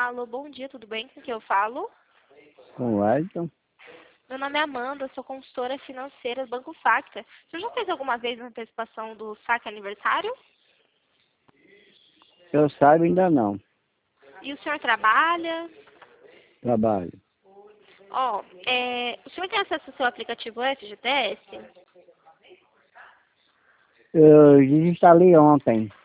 Alô, bom dia, tudo bem? Com quem eu falo? Com o Wellington. Meu nome é Amanda, sou consultora financeira do Banco Facta. Você já fez alguma vez a antecipação do saque aniversário? Eu saiba ainda não. E o senhor trabalha? Trabalho. O senhor tem acesso ao seu aplicativo FGTS? Eu desinstalei ontem.